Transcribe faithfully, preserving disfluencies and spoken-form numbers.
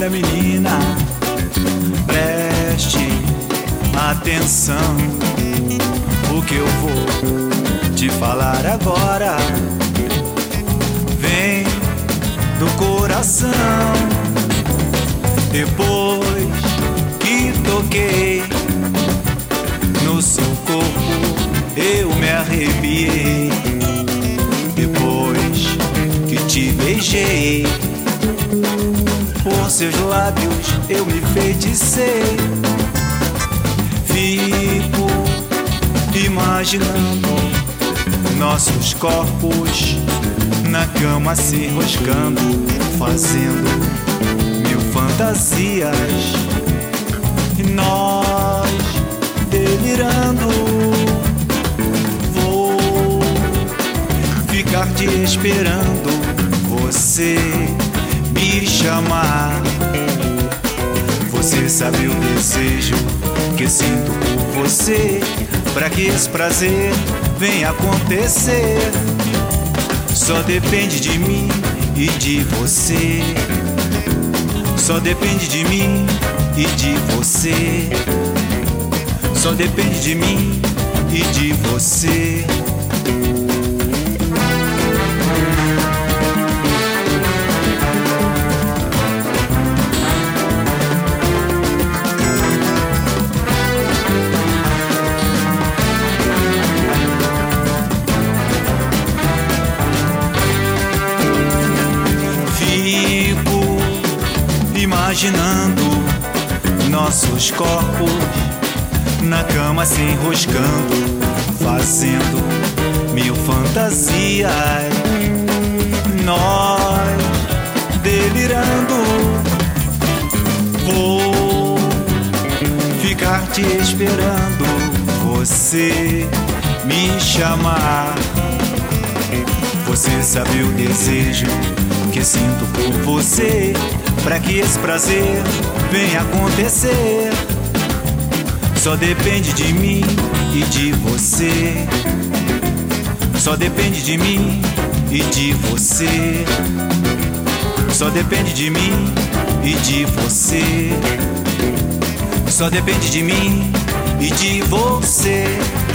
minha menina, preste atenção. O que eu vou te falar agora vem do coração. Depois que toquei no seu corpo, eu me arrepiei. Depois que te beijei, por seus lábios eu me enfeiticei. Fico imaginando nossos corpos na cama se enroscando, fazendo mil fantasias. E nós delirando. Vou ficar te esperando, você me chamar. Você sabe o desejo que sinto por você, pra que esse prazer venha acontecer. Só depende de mim e de você. Só depende de mim e de você. Só depende de mim e de você. Imaginando nossos corpos na cama se enroscando, fazendo mil fantasias. Nós delirando. Vou ficar te esperando, você me chamar. Você sabe o desejo que sinto por você, pra que esse prazer venha acontecer. Só depende de mim e de você. Só depende de mim e de você. Só depende de mim e de você. Só depende de mim e de você.